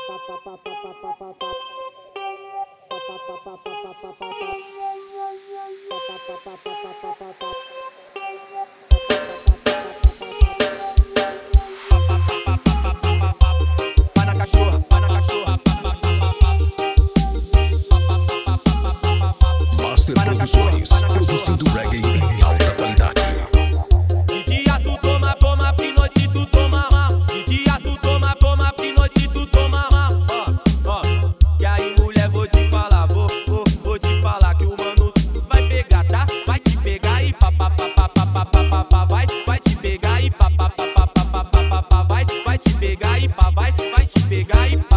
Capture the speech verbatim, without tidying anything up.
Master Produções, produzindo reggae em alta qualidade. De dia tu toma, toma, de noite tu toma. De dia tu toma, toma, de noite tu toma. Ó, ó, e aí mulher, vou te falar, vou, vou, vou te falar que o mano vai pegar, tá? Vai te pegar e pá, pá, pá, pá, pá, pá, pá, pá, pá, vai, vai te pegar e pá, pá, pá, pá, pá, pá, pá, pá, pá, vai, vai te pegar e pá, vai, vai te pegar e pá.